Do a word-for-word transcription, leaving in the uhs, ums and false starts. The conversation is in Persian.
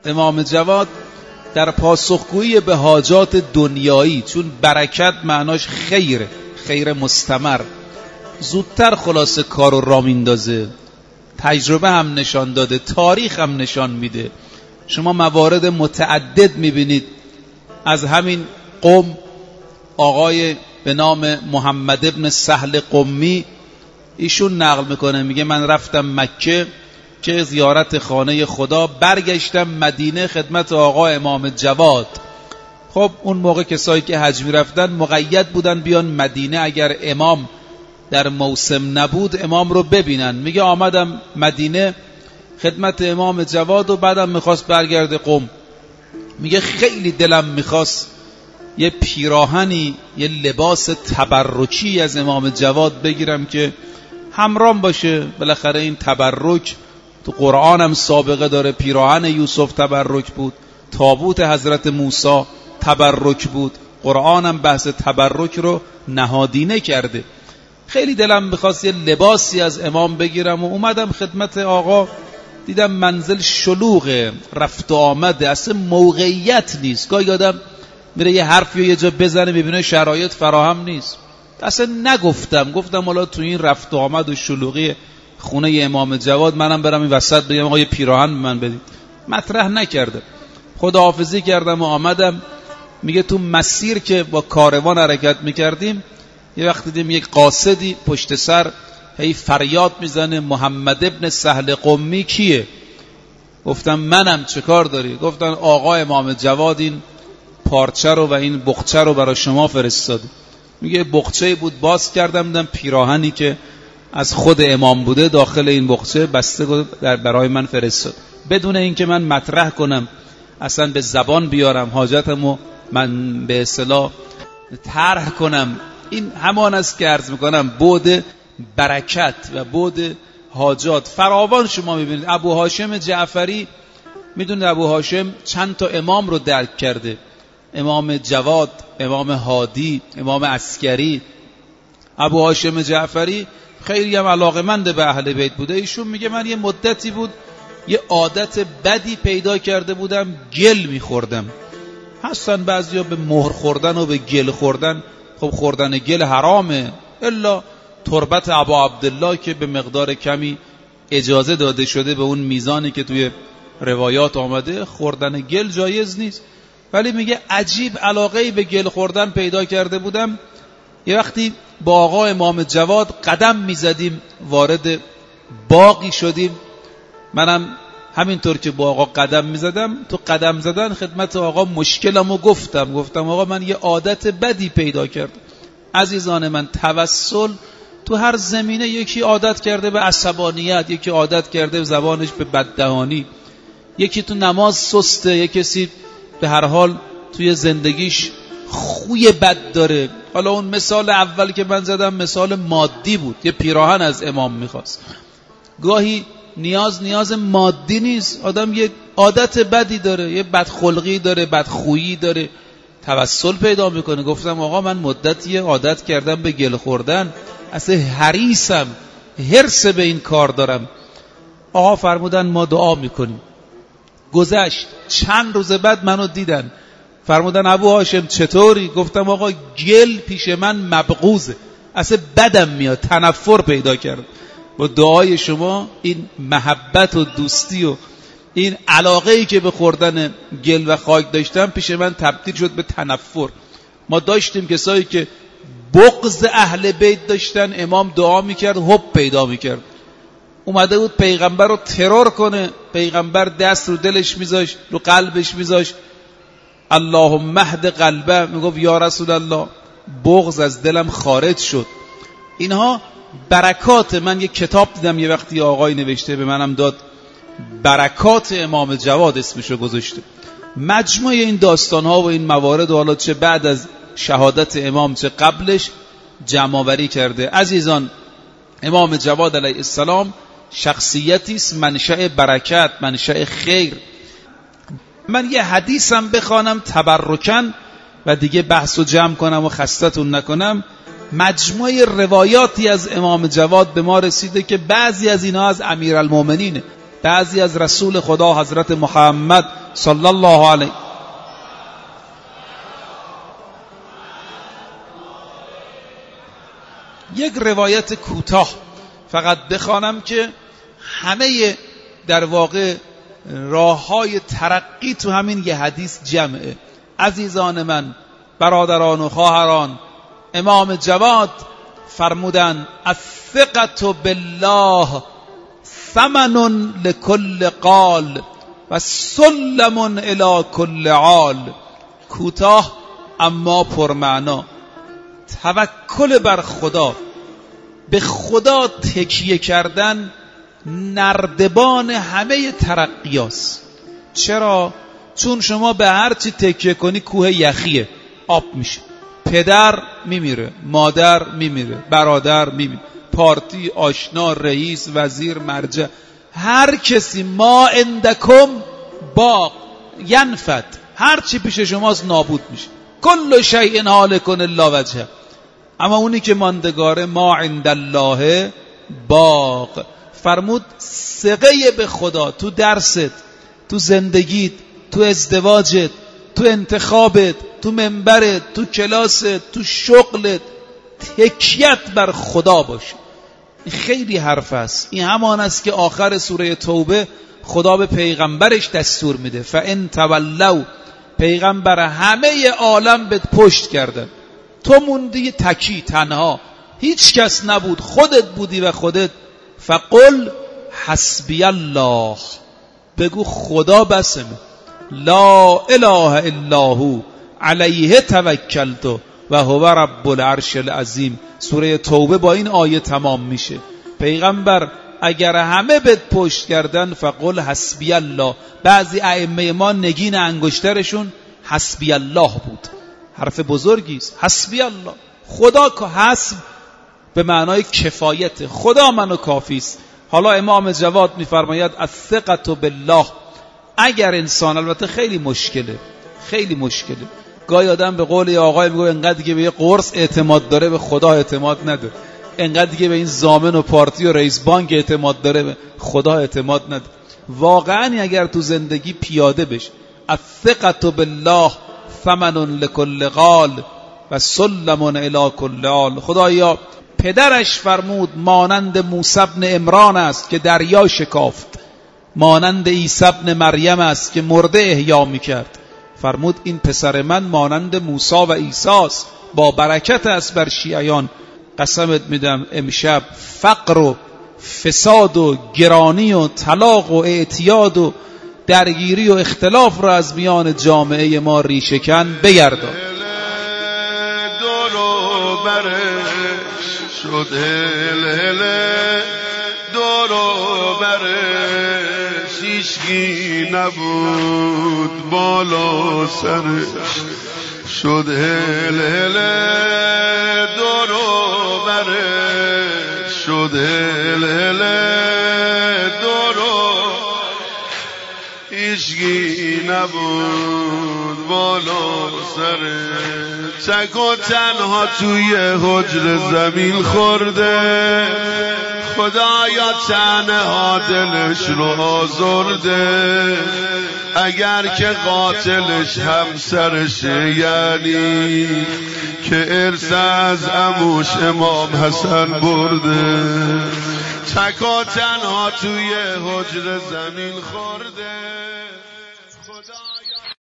امام جواد در پاسخگویی به حاجات دنیایی، چون برکت معناش خیره، خیر مستمر، زودتر خلاصه کارو را میندازه. تجربه هم نشان داده، تاریخ هم نشان میده. شما موارد متعدد میبینید از همین قم، آقای به نام محمد ابن سهل قمی، ایشون نقل میکنه، میگه من رفتم مکه که زیارت خانه خدا، برگشتم مدینه خدمت آقا امام جواد. خب اون موقع کسایی که حج میرفتن مقید بودن بیان مدینه، اگر امام در موسم نبود امام رو ببینن. میگه آمدم مدینه خدمت امام جواد و بعدم میخواست برگرده قم. میگه خیلی دلم میخواست یه پیراهنی، یه لباس تبرکی از امام جواد بگیرم که همرام باشه. بالاخره این تبرک تو قرآن هم سابقه داره. پیراهن یوسف تبرک بود، تابوت حضرت موسی تبرک بود، قرآن هم بحث تبرک رو نهادینه کرده. خیلی دلم میخواست یه لباسی از امام بگیرم و اومدم خدمت آقا، دیدم منزل شلوغه، رفت و آمده، اصلا موقعیت نیست. گاهی آدم میره یه حرفی و یه جا بزنه میبینه شرایط فراهم نیست. اصلا نگفتم، گفتم حالا تو این رفت و آمد و شلوغی خونه امام جواد منم برم این وسط بگم آقا یه پیراهن به من بدید. مطرح نکردم، خداحافظی کردم و آمدم. میگه تو مسیر که با کاروان حرکت میکردیم یه وقت دیدیم یک قاصدی پشت سر هی فریاد میزنه محمد ابن سهل قمی کیه؟ گفتم منم. چه کار داری؟ گفتن آقا امام جواد این پارچه رو و این بخچه رو برای شما فرستاده. میگه بخچه بود، باز کردم دیدم پیراهنی که از خود امام بوده داخل این بخچه بسته در برای من فرستاد. بدون اینکه من مطرح کنم، اصلا به زبان بیارم حاجتمو من به اصطلاح طرح کنم. این همان است که عرض میکنم بعد برکت و بعد حاجات فراوان شما میبینید. ابو هاشم جعفری، میدونید ابو هاشم چند تا امام رو درک کرده، امام جواد، امام هادی، امام عسکری. ابو هاشم جعفری خیلی هم علاقمند به اهل بیت بوده. ایشون میگه من یه مدتی بود یه عادت بدی پیدا کرده بودم، گل میخوردم. هستن بعضیا به مهر خوردن و به گل خوردن، خب خوردن گل حرامه، الا تربت ابا عبدالله که به مقدار کمی اجازه داده شده به اون میزانی که توی روایات آمده، خوردن گل جایز نیست. ولی میگه عجیب علاقه‌ای به گل خوردن پیدا کرده بودم. یه وقتی با آقا امام جواد قدم میزدیم، وارد باغی شدیم، منم همینطور که با آقا قدم میزدم، تو قدم زدن خدمت آقا مشکلمو گفتم گفتم آقا من یه عادت بدی پیدا کردم. عزیزان من، توسل تو هر زمینه، یکی عادت کرده به عصبانیت، یکی عادت کرده به زبانش به بددهانی، یکی تو نماز سسته، یکی کسی به هر حال توی زندگیش خوی بد داره. حالا اون مثال اول که من زدم مثال مادی بود، یه پیراهن از امام میخواست. گاهی نیاز نیاز مادی نیست، آدم یه عادت بدی داره، یه بدخلقی داره، بدخویی داره، توسل پیدا میکنه. گفتم آقا من مدتی عادت کردم به گل خوردن، اصلا حریصم، حرص به این کار دارم. آقا فرمودن ما دعا میکنیم. گذشت چند روز بعد منو دیدن، فرمودن ابو هاشم چطوری؟ گفتم آقا گل پیش من مبغوزه، اصلا بدم میاد، تنفر پیدا کرد. با دعای شما این محبت و دوستی و این علاقه‌ای که به خوردن گل و خاک داشتم پیش من تبدیل شد به تنفر. ما داشتیم کسایی که بغض اهل بیت داشتن، امام دعا میکرد حب پیدا میکرد. اومده بود پیغمبر رو ترور کنه، پیغمبر دست رو دلش میذاشت، رو قلبش میذاشت، اللهم اهد قلبه، میگفت یا رسول الله بغض از دلم خارج شد. اینها برکات. من یک کتاب دیدم یه وقتی آقای نوشته، به منم داد، برکات امام جواد اسمشو گذاشته. مجموع این داستانها و این موارد و حالا چه بعد از شهادت امام چه قبلش جمع آوری کرده. عزیزان، امام جواد علیه السلام شخصیتی است منشأ برکت، منشأ خیر. من یه حدیثم بخوانم تبرکن و دیگه بحثو جمع کنم و خستتون نکنم. مجموعه روایاتی از امام جواد به ما رسیده که بعضی از اینا از امیرالمومنینه. بعضی از رسول خدا حضرت محمد صلی الله علیه. یک روایت کوتاه فقط بخوانم که همه در واقع راههای ترقی تو همین یه حدیث جمعه. عزیزان من، برادران و خواهران، امام جواد فرمودن الثقة بالله ثمن لكل قال و سلم الی کل عال. کوتاه اما پرمعنا. توکل بر خدا، به خدا تکیه کردن نردبان همه ترقیاست. چرا؟ چون شما به هر چی تکیه کنی کوه یخیه، آب میشه. پدر میمیره، مادر میمیره، برادر میمیره، پارتی، آشنا، رئیس، وزیر، مرجع، هر کسی. ما عندکم باق ینفد، هر چی پیش شماست نابود میشه. کل شیء هالک الا وجهه. اما اونی که ماندگاره ما عند الله باق. فرمود ثقه به خدا تو درست، تو زندگیت، تو ازدواجت، تو انتخابت، تو منبرت، تو کلاست، تو شغلت، تکیت بر خدا باشه. این خیلی حرف است. این همان است که آخر سوره توبه خدا به پیغمبرش دستور میده فَإِن تَوَلَّوْا. پیغمبر همه عالم به پشت کردن، تو موندی تکی تنها، هیچ کس نبود، خودت بودی و خودت. فقل حسبی الله، بگو خدا بسمه، لا اله الا هو علیه توکلت و هو رب العرش العظیم. سوره توبه با این آیه تمام میشه. پیغمبر اگر همه بهت پشت کردن فقل حسبی الله. بعضی ائمه ما نگین انگشترشون حسبی الله بود. حرف بزرگی است. حسبی الله، خدا که حسب به معنای کفایت، خدا منو کافی است. حالا امام جواد میفرماید الثقة بالله. اگر انسان، البته خیلی مشکله، خیلی مشکله، گاهی آدم به قول آقای میگه انقدر دیگه به یه قرص اعتماد داره به خدا اعتماد نداره، انقدر دیگه به این زامن و پارتی و رئیس بانک اعتماد داره به خدا اعتماد نداره. واقعا اگر تو زندگی پیاده بشه الثقة بالله ثمن لكل قال و سلم الی کل عال. خدایا پدرش فرمود مانند موسی بن عمران است که دریا شکافت، مانند عیسی بن مریم است که مرده احیا میکرد. فرمود این پسر من مانند موسی و عیسی است، با برکت است بر شیعیان. قسمت میدم امشب فقر و فساد و گرانی و طلاق و اعتیاد و درگیری و اختلاف را از میان جامعه ما ریشه‌کن بگردان. دورو برش شد هل هل، دورو برش هیچکی نبود بالا سرش شد هل هل، دورو برش شد هل هل، دورو هیچکی نبود بالا سرش. تک و تنها توی حجر زمین خورده، خدایا تنها دلش رو آزرده. اگر که قاتلش همسرشه، یعنی که ارث از عموش امام حسن برده. تک و تنها توی حجر زمین خورده.